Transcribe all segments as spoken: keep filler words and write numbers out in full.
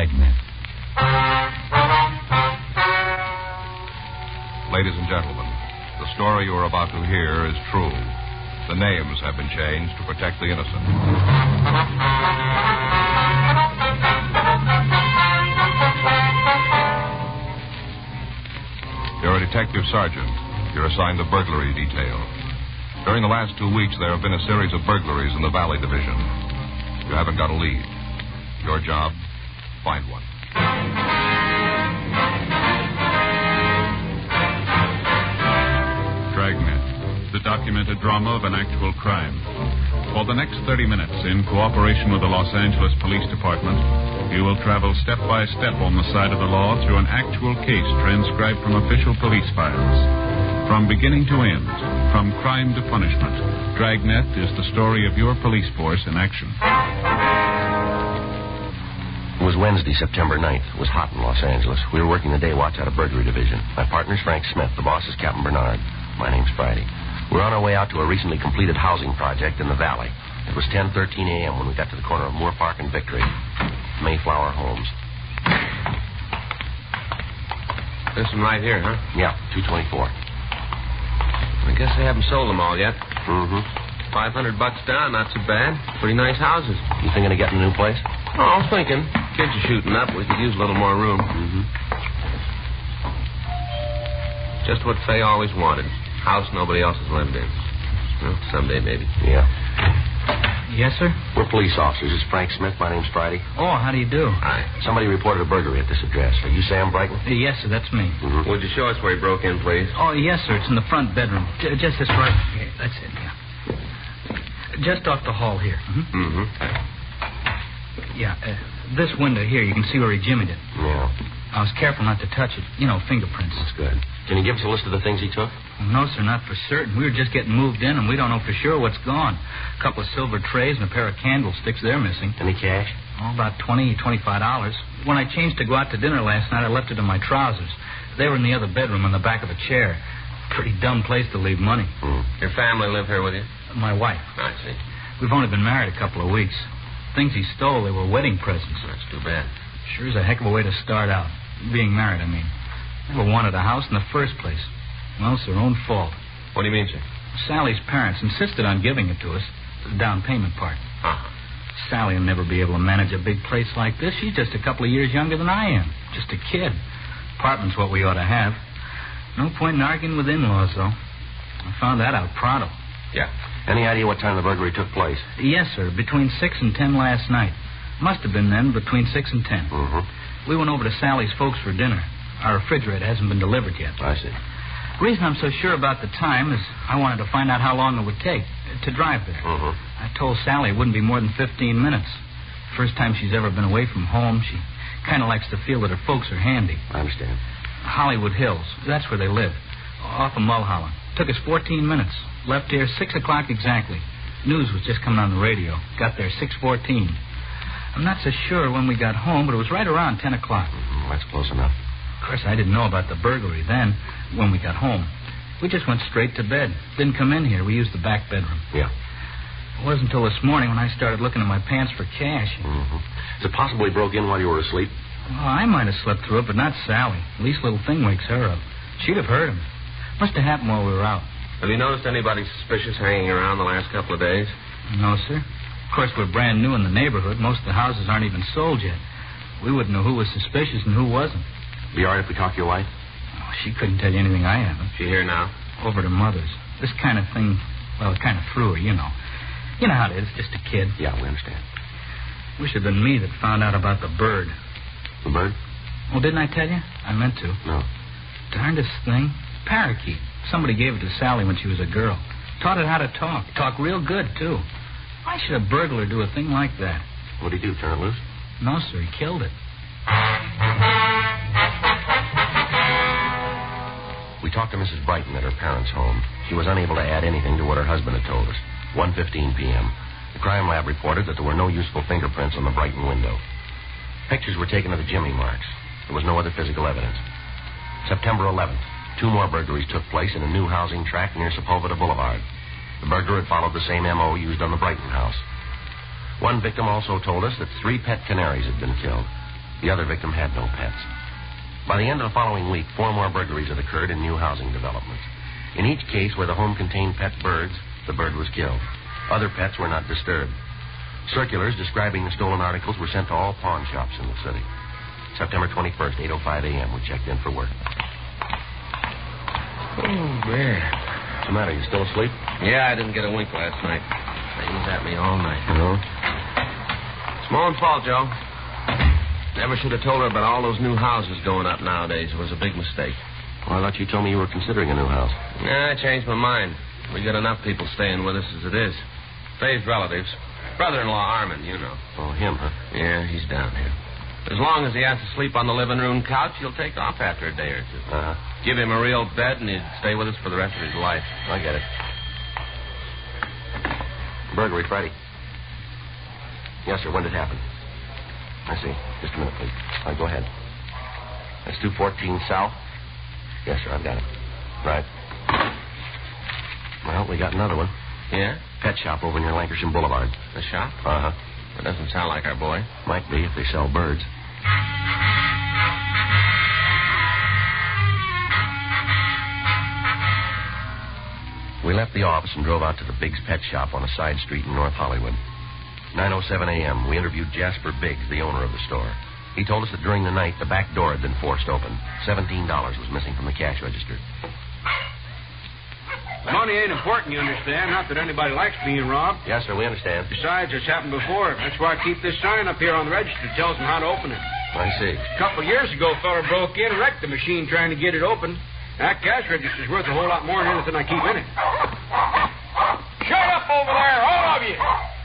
Dragnet. Ladies and gentlemen, the story you are about to hear is true. The names have been changed to protect the innocent. You're a detective sergeant. You're assigned the burglary detail. During the last two weeks, there have been a series of burglaries in the Valley Division. You haven't got a lead. Your job, find one. Dragnet, the documented drama of an actual crime. For the next thirty minutes, in cooperation with the Los Angeles Police Department, you will travel step by step on the side of the law through an actual case transcribed from official police files. From beginning to end, from crime to punishment, Dragnet is the story of your police force in action. It was Wednesday, September ninth. It was hot in Los Angeles. We were working the day watch out of burglary division. My partner's Frank Smith. The boss is Captain Bernard. My name's Friday. We were on our way out to a recently completed housing project in the valley. It was ten thirteen a.m. when we got to the corner of Moore Park and Victory. Mayflower Homes. This one right here, huh? Yeah, two twenty-four. I guess they haven't sold them all yet. Mm-hmm. Five hundred bucks down, not so bad. Pretty nice houses. You thinking of getting a new place? Oh, I was thinking. Kids are shooting up. We could use a little more room. Mm-hmm. Just what Fay always wanted. House nobody else has lived in. Well, someday, maybe. Yeah. Yes, sir? We're police officers. This is Frank Smith. My name's Friday. Oh, how do you do? Hi. Somebody reported a burglary at this address. Are you Sam Brighton? Uh, yes, sir, that's me. Mm-hmm. Would you show us where he broke in, please? Oh, yes, sir, it's in the front bedroom. J- just this right. Okay, that's it, yeah. Just off the hall here. Mm-hmm. Mm-hmm. Yeah, uh, this window here, you can see where he jimmied it. Yeah. I was careful not to touch it. You know, fingerprints. That's good. Can you give us a list of the things he took? Well, no, sir, not for certain. We were just getting moved in, and we don't know for sure what's gone. A couple of silver trays and a pair of candlesticks, they're missing. Any cash? Oh, about twenty, twenty-five dollars. When I changed to go out to dinner last night, I left it in my trousers. They were in the other bedroom on the back of a chair. Pretty dumb place to leave money. Mm. Your family live here with you? My wife. I see. We've only been married a couple of weeks. Things he stole, they were wedding presents. That's too bad. Sure is a heck of a way to start out. Being married, I mean. Never wanted a house in the first place. Well, it's their own fault. What do you mean, sir? Sally's parents insisted on giving it to us, the down payment part. Uh-huh. Sally will never be able to manage a big place like this. She's just a couple of years younger than I am. Just a kid. Apartment's what we ought to have. No point in arguing with in-laws, though. I found that out pronto. Yeah. Any idea what time the burglary took place? Yes, sir. Between six and ten last night. Must have been then between six and ten. Mm-hmm. We went over to Sally's folks for dinner. Our refrigerator hasn't been delivered yet. I see. The reason I'm so sure about the time is I wanted to find out how long it would take to drive there. Mm-hmm. I told Sally it wouldn't be more than fifteen minutes. First time she's ever been away from home. She kind of likes to feel that her folks are handy. I understand. Hollywood Hills. That's where they live. Off of Mulholland. Took us fourteen minutes. Left here six o'clock exactly. News was just coming on the radio. Got there six fourteen. I'm not so sure when we got home, but it was right around ten o'clock. Mm, that's close enough. Of course, I didn't know about the burglary then, when we got home. We just went straight to bed. Didn't come in here. We used the back bedroom. Yeah. It wasn't until this morning when I started looking in my pants for cash. Mm-hmm. Is it possible he broke in while you were asleep? Well, I might have slept through it, but not Sally. Least little thing wakes her up. She'd have heard him. Must have happened while we were out. Have you noticed anybody suspicious hanging around the last couple of days? No, sir. Of course, we're brand new in the neighborhood. Most of the houses aren't even sold yet. We wouldn't know who was suspicious and who wasn't. Be all right if we talk to your wife? Oh, she couldn't tell you anything I haven't. She here now? Over to Mother's. This kind of thing, well, it kind of threw her, you know. You know how it is, just a kid. Yeah, we understand. Wish it had been me that found out about the bird. The bird? Well, didn't I tell you? I meant to. No. Darndest thing. Parakeet. Somebody gave it to Sally when she was a girl. Taught it how to talk. Talk real good, too. Why should a burglar do a thing like that? What'd he do, turn it loose? No, sir, he killed it. We talked to Missus Brighton at her parents' home. She was unable to add anything to what her husband had told us. one fifteen p.m. The crime lab reported that there were no useful fingerprints on the Brighton window. Pictures were taken of the jimmy marks. There was no other physical evidence. September eleventh, two more burglaries took place in a new housing tract near Sepulveda Boulevard. The burglar had followed the same M O used on the Brighton house. One victim also told us that three pet canaries had been killed. The other victim had no pets. By the end of the following week, four more burglaries had occurred in new housing developments. In each case where the home contained pet birds, the bird was killed. Other pets were not disturbed. Circulars describing the stolen articles were sent to all pawn shops in the city. September twenty-first, eight oh five a.m., we checked in for work. Oh, man. What's the matter? You still asleep? Yeah, I didn't get a wink last night. They was at me all night. You know? It's my own fault, Joe. Never should have told her about all those new houses going up nowadays. It was a big mistake. Well, I thought you told me you were considering a new house. Yeah, I changed my mind. We got enough people staying with us as it is. Faye's relatives. Brother-in-law Armand, you know. Oh, him, huh? Yeah, he's down here. As long as he has to sleep on the living room couch, he'll take off after a day or two. Uh-huh. Give him a real bed, and he'd stay with us for the rest of his life. I get it. Burglary Friday. Yes, sir. When did it happen? I see. Just a minute, please. All right, go ahead. That's two fourteen South? Yes, sir. I've got it. Right. Well, we got another one. Yeah? Pet shop over near Lancashire Boulevard. The shop? Uh-huh. That doesn't sound like our boy. Might be if they sell birds. We left the office and drove out to the Biggs Pet Shop on a side street in North Hollywood. nine oh seven a.m., we interviewed Jasper Biggs, the owner of the store. He told us that during the night, the back door had been forced open. seventeen dollars was missing from the cash register. Money ain't important, you understand. Not that anybody likes being robbed. Yes, sir, we understand. Besides, it's happened before. That's why I keep this sign up here on the register that tells them how to open it. I see. A couple of years ago, a fella broke in and wrecked the machine trying to get it open. That cash register's worth a whole lot more than anything I keep in it. Shut up over there, all of you!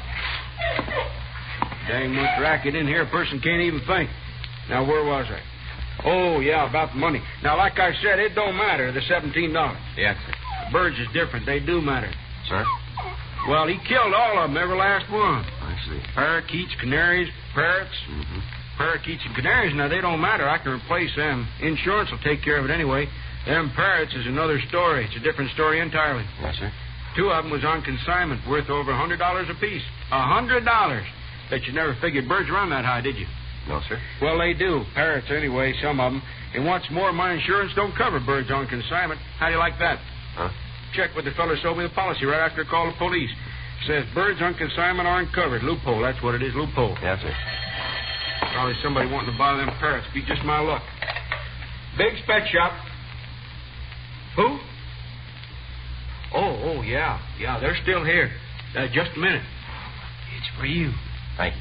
Dang much racket in here, a person can't even think. Now, where was I? Oh, yeah, about the money. Now, like I said, it don't matter, the seventeen dollars. Yes, sir. The birds is different. They do matter. Sir? Well, he killed all of them, every last one. I see. Parakeets, canaries, parrots. Mm-hmm. Parakeets and canaries, now, they don't matter. I can replace them. Insurance will take care of it anyway. Them parrots is another story. It's a different story entirely. Yes, sir. Two of them was on consignment, worth over a hundred dollars apiece. A hundred dollars. Bet you never figured birds run that high, did you? No, sir. Well, they do. Parrots, anyway, some of them. And what's more, my insurance don't cover birds on consignment. How do you like that? Huh? Check with the fellow who sold me the policy right after I called the police. Says birds on consignment aren't covered. Loophole. That's what it is. Loophole. Yes, sir. Probably somebody wanting to buy them parrots. Be just my luck. Biggs Pet Shop. Who? Oh, oh, yeah. Yeah, they're still here. Uh, just a minute. It's for you. Thank you.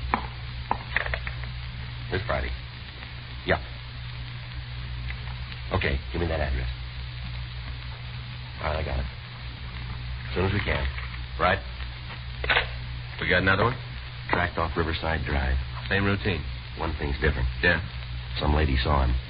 This Friday. Yeah. Okay, give me that address. All right, I got it. As soon as we can. Right? We got another one? Tracked off Riverside Drive. Same routine. One thing's different. Yeah. Some lady saw him.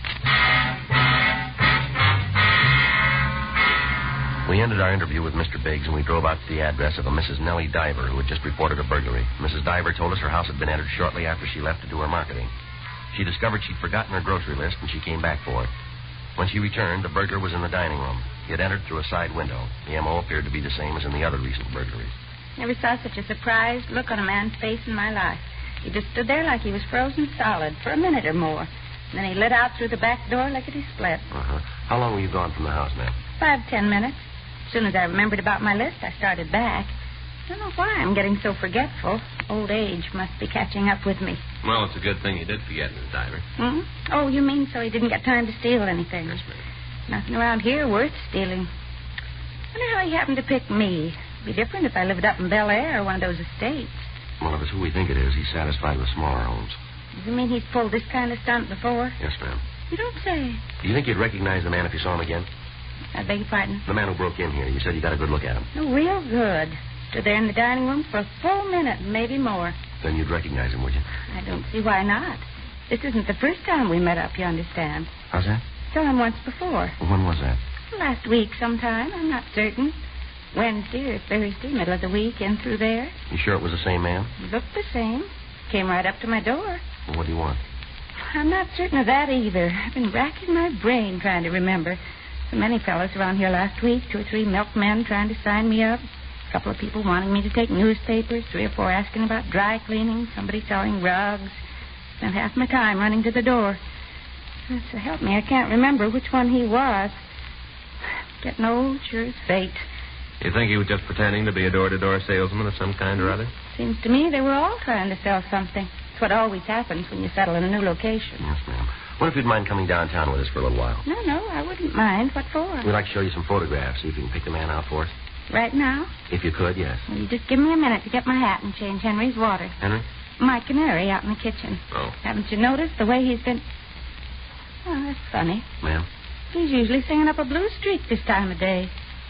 We ended our interview with Mister Biggs, and we drove out to the address of a Missus Nellie Diver, who had just reported a burglary. Missus Diver told us her house had been entered shortly after she left to do her marketing. She discovered she'd forgotten her grocery list, and she came back for it. When she returned, the burglar was in the dining room. He had entered through a side window. The M O appeared to be the same as in the other recent burglaries. Never saw such a surprised look on a man's face in my life. He just stood there like he was frozen solid for a minute or more. And then he lit out through the back door like it split. Uh-huh. How long were you gone from the house, ma'am? Five, ten minutes. As soon as I remembered about my list, I started back. I don't know why I'm getting so forgetful. Old age must be catching up with me. Well, it's a good thing you did forget, Miss Diver. Hmm? Oh, you mean so he didn't get time to steal anything? Yes, ma'am. Nothing around here worth stealing. Wonder how he happened to pick me. It'd be different if I lived up in Bel Air or one of those estates. Well, if it's who we think it is, he's satisfied with smaller homes. Does it mean he's pulled this kind of stunt before? Yes, ma'am. You don't say. Do you think you'd recognize the man if you saw him again? I beg your pardon? The man who broke in here. You said you got a good look at him. Oh, real good. Stood there in the dining room for a full minute, maybe more. Then you'd recognize him, would you? I don't see why not. This isn't the first time we met up, you understand. How's that? Saw him once before. Well, when was that? Last week sometime. I'm not certain. Wednesday or Thursday, middle of the week, in through there. You sure it was the same man? Looked the same. Came right up to my door. Well, what do you want? I'm not certain of that either. I've been racking my brain trying to remember. So many fellows around here last week. Two or three milkmen trying to sign me up. A couple of people wanting me to take newspapers. Three or four asking about dry cleaning. Somebody selling rugs. Spent half my time running to the door. So help me, I can't remember which one he was. Getting old, sure as fate. You think he was just pretending to be a door-to-door salesman of some kind or other? Seems to me they were all trying to sell something. It's what always happens when you settle in a new location. Yes, ma'am. What if you'd mind coming downtown with us for a little while? No, no, I wouldn't mind. What for? We'd like to show you some photographs, see if you can pick the man out for us. Right now? If you could, yes. Well, you just give me a minute to get my hat and change Henry's water. Henry? My canary out in the kitchen. Oh. Haven't you noticed the way he's been... Oh, that's funny. Ma'am? He's usually singing up a blues streak this time of day.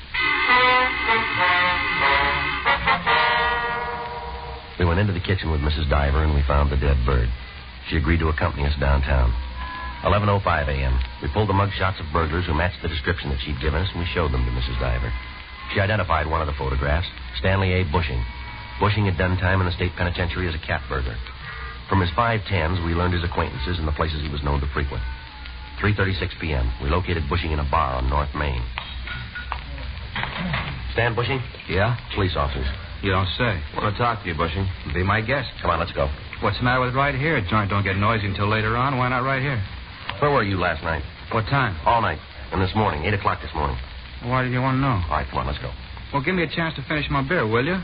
We went into the kitchen with Missus Diver, and we found the dead bird. She agreed to accompany us downtown. eleven oh five a.m. We pulled the mug shots of burglars who matched the description that she'd given us, and we showed them to Missus Diver. She identified one of the photographs, Stanley A. Bushing. Bushing had done time in the state penitentiary as a cat burglar. From his five tens, we learned his acquaintances and the places he was known to frequent. three thirty-six p.m. We located Bushing in a bar on North Main. Stan Bushing? Yeah? Police officers. You don't say. Want to talk to you, Bushing. Be my guest. Come on, let's go. What's the matter with right here? Joint don't get noisy until later on. Why not right here? Where were you last night? What time? All night. And this morning, eight o'clock this morning. Why do you want to know? All right, come on, let's go. Well, give me a chance to finish my beer, will you?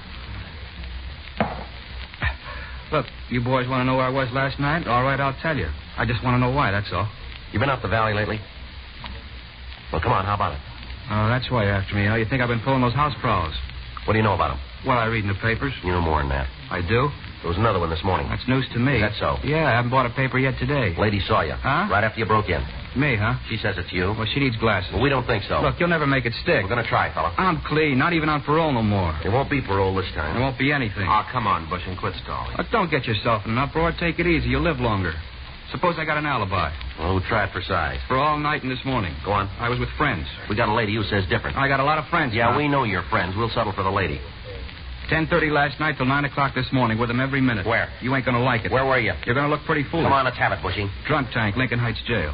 Look, you boys want to know where I was last night? All right, I'll tell you. I just want to know why, that's all. You been up the valley lately? Well, come on, how about it? Oh, that's why you're after me. How you think I've been pulling those house prowls? What do you know about them? Well, I read in the papers. You know more than that. I do? There was another one this morning. That's news to me. That's so? Yeah, I haven't bought a paper yet today. Lady saw you. Huh? Right after you broke in. Me, huh? She says it's you. Well, she needs glasses. Well, we don't think so. Look, you'll never make it stick. We're going to try, fella. I'm clean, not even on parole no more. It won't be parole this time. There won't be anything. Oh, come on, Bushing. Quit stalling. Look, don't get yourself in an uproar. Take it easy. You'll live longer. Suppose I got an alibi. Well, we'll try it for size. For all night and this morning. Go on. I was with friends. We got a lady who says different. I got a lot of friends. Yeah, now. we know you're friends. We'll settle for the lady. ten thirty last night till nine o'clock this morning with them every minute. Where? You ain't going to like it. Where were you? You're going to look pretty foolish. Come on, let's have it, Bushing. Drunk tank, Lincoln Heights Jail.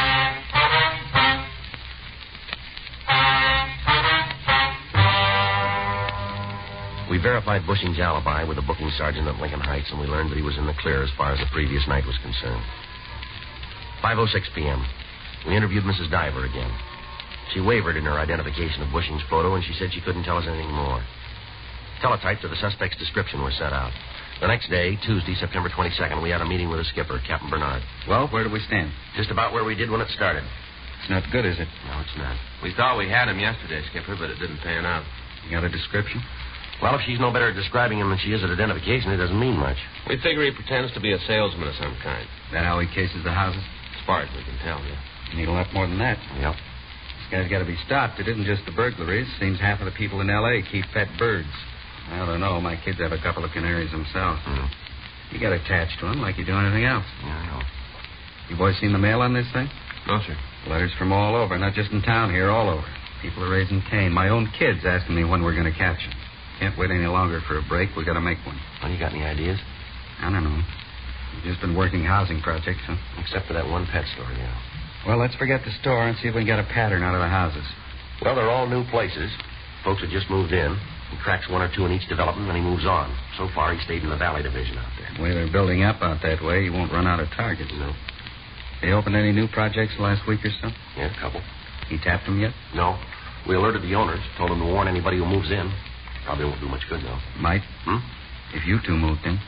We verified Bushing's alibi with the booking sergeant at Lincoln Heights, and we learned that he was in the clear as far as the previous night was concerned. five oh six p.m. We interviewed Missus Diver again. She wavered in her identification of Bushing's photo, and she said she couldn't tell us anything more. Teletypes of the suspect's description were set out. The next day, Tuesday, September twenty-second, we had a meeting with the skipper, Captain Bernard. Well, where do we stand? Just about where we did when it started. It's not good, is it? No, it's not. We thought we had him yesterday, Skipper, but it didn't pan out. You got a description? Well, if she's no better at describing him than she is at identification, it doesn't mean much. We figure he pretends to be a salesman of some kind. That how he cases the houses? As far as we can tell, yeah. You need a lot more than that. Yep. This guy's got to be stopped. It isn't just the burglaries. Seems half of the people in L A keep pet birds. I don't know. My kids have a couple of canaries themselves. Mm. You get attached to them like you do anything else. Yeah, I know. You boys seen the mail on this thing? No, sir. Letters from all over, not just in town here, all over. People are raising Cain. My own kids asking me when we're going to catch him. Can't wait any longer for a break. We got to make one. Well, you got any ideas? I don't know. We've just been working housing projects, huh? Except for that one pet store, yeah. Well, let's forget the store and see if we can get a pattern out of the houses. Well, they're all new places. Folks have just moved in. He cracks one or two in each development, and he moves on. So far, he stayed in the Valley Division out there. The way they're building up out that way, you won't run out of targets. No. They opened any new projects the last week or so? Yeah, a couple. He tapped them yet? No. We alerted the owners, told them to warn anybody who moves in. Probably won't do much good, though. Might. Hmm? If you two moved in.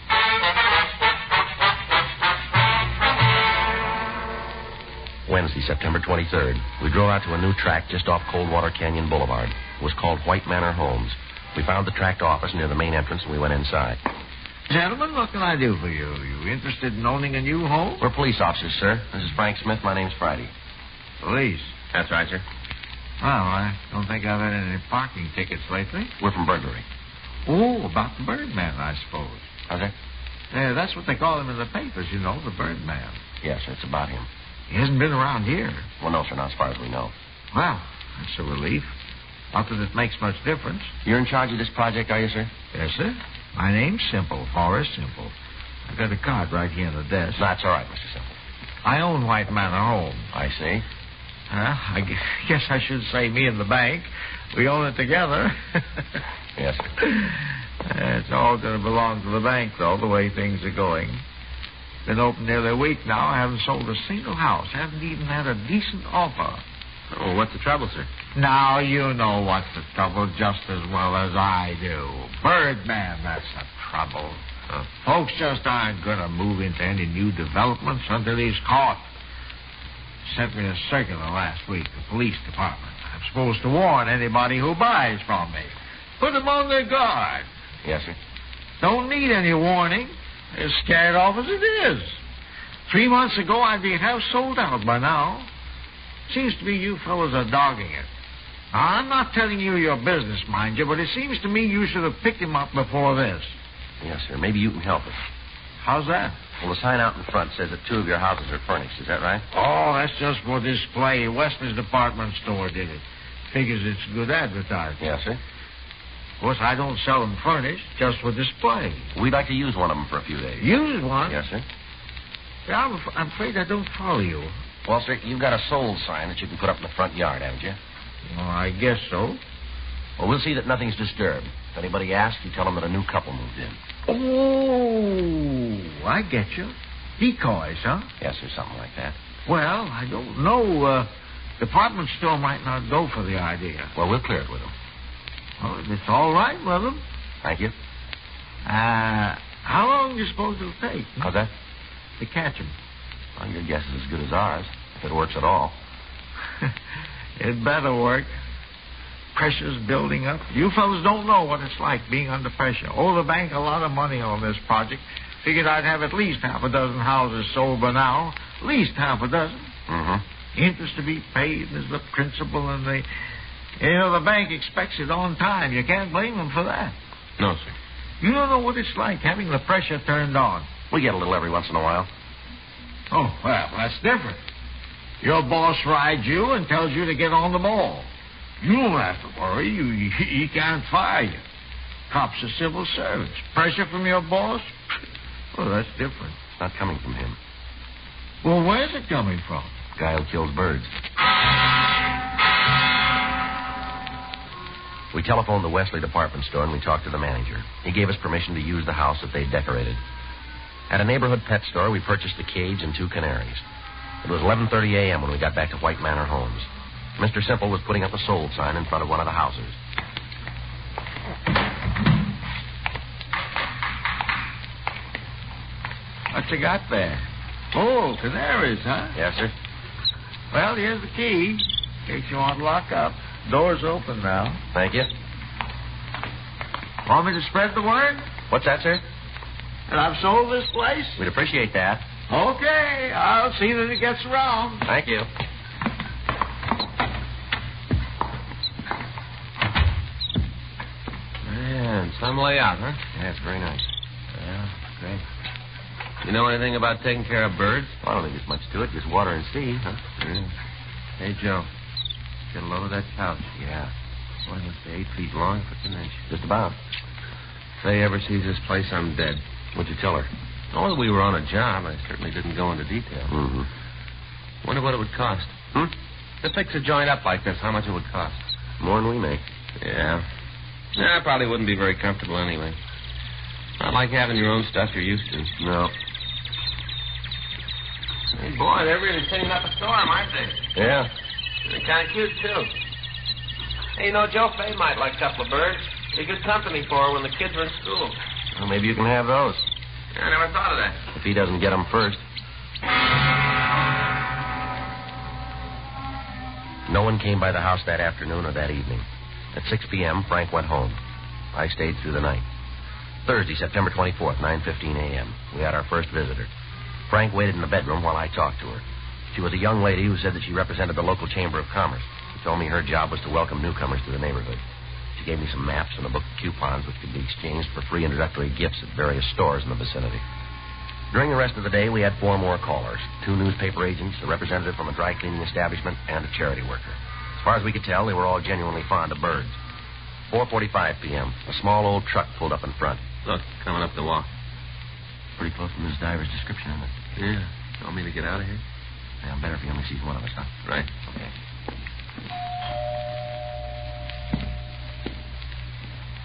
Wednesday, September twenty-third. We drove out to a new tract just off Coldwater Canyon Boulevard. It was called White Manor Homes. We found the tract office near the main entrance, and we went inside. Gentlemen, what can I do for you? You interested in owning a new home? We're police officers, sir. This is Frank Smith. My name's Friday. Police? That's right, sir. Well, I don't think I've had any parking tickets lately. We're from burglary. Oh, about the Birdman, I suppose. How's that? Yeah, that's what they call him in the papers, you know, the Birdman. Yes, sir, it's about him. He hasn't been around here. Well, no, sir, not as far as we know. Well, that's a relief. Not that it makes much difference. You're in charge of this project, are you, sir? Yes, sir. My name's Simple, Horace Simple. I've got a card right here on the desk. That's all right, Mister Simple. I own White Manor Home. I see. Huh? I guess I should say me and the bank. We own it together. Yes, sir. It's all going to belong to the bank, though, the way things are going. Been open nearly a week now. I haven't sold a single house. Haven't even had a decent offer. Oh, what's the trouble, sir? Now, you know what's the trouble just as well as I do. Birdman, that's the trouble. Oh. Folks just aren't going to move into any new developments until he's caught. Sent me a circular last week, the police department. I'm supposed to warn anybody who buys from me. Put them on their guard. Yes, sir. Don't need any warning. They're scared off as it is. Three months ago, I'd be half sold out by now. Seems to me you fellows are dogging it. Now, I'm not telling you your business, mind you, but it seems to me you should have picked him up before this. Yes, sir. Maybe you can help us. How's that? Well, the sign out in front says that two of your houses are furnished. Is that right? Oh, that's just for display. Westman's department store did it. Figures it's good advertising. Yes, sir. Of course, I don't sell them furnished, just for display. We'd like to use one of them for a few days. Use one? Yes, sir. Yeah, I'm, af- I'm afraid I don't follow you. Well, sir, you've got a sold sign that you can put up in the front yard, haven't you? Well, I guess so. Well, we'll see that nothing's disturbed. If anybody asks, you tell them that a new couple moved in. Oh, I get you. Decoys, huh? Yes, sir, something like that. Well, I don't know. Uh, department store might not go for the idea. Well, we'll clear it with them. Well, if it's all right with them. Thank you. Uh, how long do you suppose it'll take? How's that? To catch them? Well, your guess is as good as ours, if it works at all. It better work. Pressure's building up. You fellas don't know what it's like being under pressure. Owe the bank a lot of money on this project. Figured I'd have at least half a dozen houses sold by now. At least half a dozen. Mm-hmm. Interest to be paid is the principal, and the... You know, the bank expects it on time. You can't blame them for that. No, sir. You don't know what it's like having the pressure turned on. We get a little every once in a while. Oh, well, that's different. Your boss rides you and tells you to get on the ball. You don't have to worry. You, you, he can't fire you. Cops are civil servants. Pressure from your boss? Well, that's different. It's not coming from him. Well, where's it coming from? Guy who kills birds. We telephoned the Wesley department store and we talked to the manager. He gave us permission to use the house that they'd decorated. At a neighborhood pet store, we purchased a cage and two canaries. It was eleven thirty a.m. when we got back to White Manor Homes. Mister Simple was putting up a sold sign in front of one of the houses. What you got there? Oh, canaries, huh? Yes, sir. Well, here's the key. In case you want to lock up. Door's open now. Thank you. Want me to spread the word? What's that, sir? That I've sold this place? We'd appreciate that. Okay, I'll see that it gets around. Thank you. Man, some layout, huh? Yeah, it's very nice. Yeah, great. You know anything about taking care of birds? Well, I don't think there's much to it. Just water and seed, huh? Yeah. Hey, Joe. Get a load of that couch. Yeah. Well, it's eight feet long, if it's an inch. Just about. If Faye ever sees this place, I'm dead. What'd you tell her? Oh, that we were on a job. I certainly didn't go into detail. Mm-hmm. Wonder what it would cost. Hmm? To fix a joint up like this, how much it would cost? More than we make. Yeah. Yeah, I probably wouldn't be very comfortable anyway. Not like having your own stuff you're used to. No. Hey, boy, they're really cleaning up a storm, aren't they? Yeah. They're kind of cute, too. Hey, you know, Joe Fay might like a couple of birds. Be good company for her when the kids are in school. Well, maybe you can have those. I never thought of that. If he doesn't get them first. No one came by the house that afternoon or that evening. At six p.m., Frank went home. I stayed through the night. Thursday, September twenty-fourth, nine fifteen a.m. We had our first visitor. Frank waited in the bedroom while I talked to her. She was a young lady who said that she represented the local Chamber of Commerce. She told me her job was to welcome newcomers to the neighborhood. She gave me some maps and a book of coupons which could be exchanged for free introductory gifts at various stores in the vicinity. During the rest of the day, we had four more callers. Two newspaper agents, a representative from a dry cleaning establishment, and a charity worker. As far as we could tell, they were all genuinely fond of birds. four forty-five p.m., a small old truck pulled up in front. Look, coming up the walk. Pretty close to Miss Diver's description, isn't it? Yeah. Want me to get out of here? Yeah, better if he only sees one of us, huh? Right. Okay.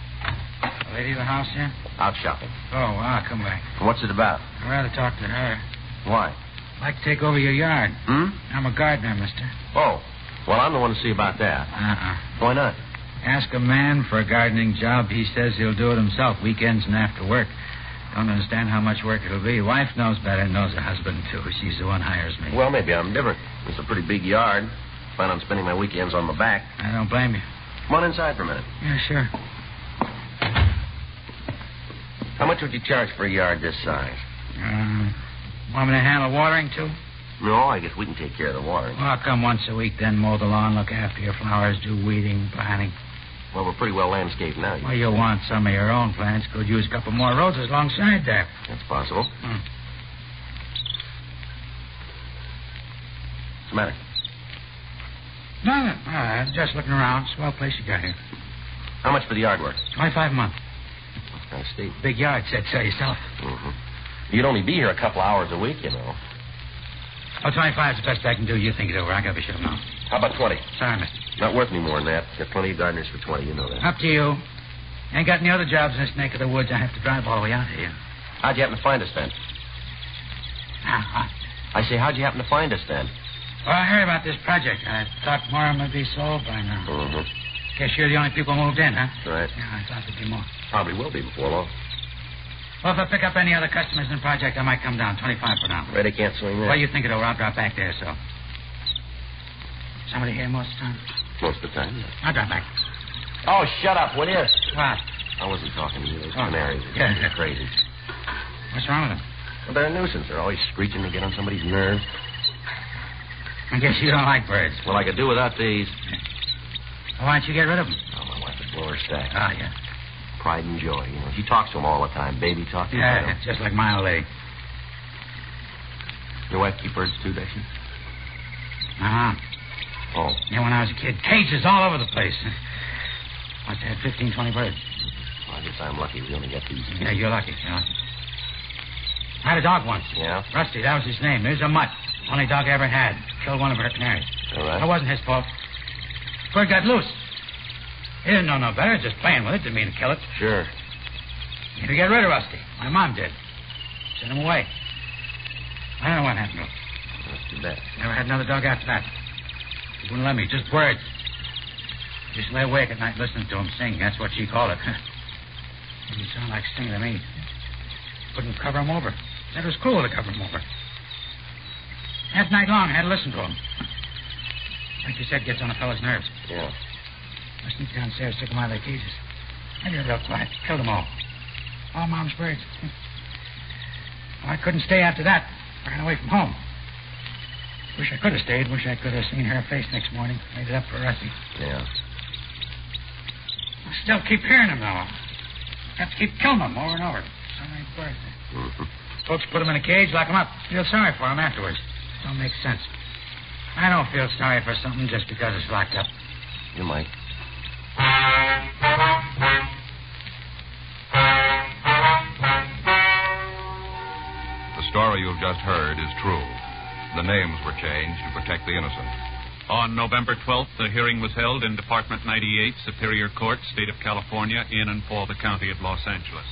Lady of the house here? Out shopping. Oh, well, I'll come back. What's it about? I'd rather talk to her. Why? I'd like to take over your yard. Hmm? I'm a gardener, mister. Oh. Well, I'm the one to see about that. Uh-uh. Why not? Ask a man for a gardening job. He says he'll do it himself, weekends and after work. Don't understand how much work it'll be. Wife knows better, knows her husband, too. She's the one hires me. Well, maybe I'm different. It's a pretty big yard. Plan on spending my weekends on my back. I don't blame you. Come on inside for a minute. Yeah, sure. How much would you charge for a yard this size? Uh, want me to handle watering, too? No, I guess we can take care of the watering. Well, I'll come once a week, then mow the lawn, look after your flowers, do weeding, planting. Well, we're pretty well landscaped now. Well, you'll want some of your own plants. Could use a couple more roses alongside there. That's possible. Hmm. What's the matter? No, no, all right. Just looking around. Swell place you got here. How much for the yard work? twenty-five a month. That's kind of steep. Big yard, said so yourself. Mm-hmm. You'd only be here a couple hours a week, you know. Oh, twenty-five is the best I can do. You think it over. I gotta be sure now. How about twenty? Sorry, mister. Not worth any more than that. Got plenty of gardeners for twenty, you know that. Up to you. Ain't got any other jobs in this neck of the woods. I have to drive all the way out here. How'd you happen to find us then? Ah, I say, how'd you happen to find us then? well, I heard about this project. I thought more of them would be sold by now. Mm-hmm. Guess you're the only people moved in, huh? Right. Yeah, I thought there'd be more. Probably will be before long. Well, if I pick up any other customers in the project, I might come down. twenty-five for now. Ready, can't swing that. Well, you think it over. I'll drop back there, so. Somebody here most of the time? Most of the time, yeah. I'll drop back. Oh, shut up, will you? What? I wasn't talking to you. Those Oh, canaries are yeah, yeah. crazy. What's wrong with them? Well, they're a nuisance. They're always screeching to get on somebody's nerves. I guess you don't like birds. Well, I could do without these. Well, why don't you get rid of them? Oh, my wife would blow her stack. Oh, yeah. Pride and joy. You know, she talks to them all the time. Baby talk to Yeah, them. it's just like my old lady. Your wife keep birds too, does she? Uh-huh. Oh. Yeah, when I was a kid, cages all over the place. Must have had fifteen, twenty birds. Well, I guess I'm lucky we only got these. Yeah, you're lucky. You're lucky. I had a dog once. Yeah? Rusty, that was his name. There's a mutt. Only dog I ever had. Killed one of her canaries. All right. That wasn't his fault. Bird got loose. He didn't know no better. Just playing with it. Didn't mean to kill it. Sure. He had to get rid of Rusty. My mom did. Sent him away. I don't know what happened to him. That's too bad. Never had another dog after that. He wouldn't let me. Just birds. Just lay awake at night listening to him sing. That's what she called it. Didn't sound like singing to me. Couldn't cover him over. Said it was cruel to cover him over. Half night long, I had to listen to him. Like you said, gets on a fellow's nerves. Yeah. I sneaked downstairs, took them out of their cages. I did it real quiet. Killed them all. All Mom's birds. Well, I couldn't stay after that. I ran away from home. Wish I could have stayed. Wish I could have seen her face next morning. Made it up for Rusty. Yeah. I still keep hearing them, though. Have to keep killing them over and over. So many birds. Mm-hmm. Folks put them in a cage, lock them up. Feel sorry for them afterwards. Don't make sense. I don't feel sorry for something just because it's locked up. You might. The story you've just heard is true. The names were changed to protect the innocent. On November twelfth, a hearing was held in Department ninety-eight, Superior Court, State of California, in and for the County of Los Angeles.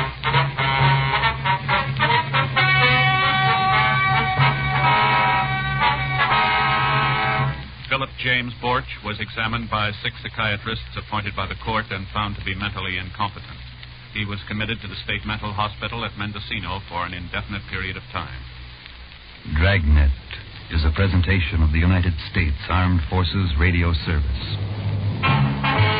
Philip James Borch was examined by six psychiatrists appointed by the court and found to be mentally incompetent. He was committed to the State Mental Hospital at Mendocino for an indefinite period of time. Dragnet is a presentation of the United States Armed Forces Radio Service.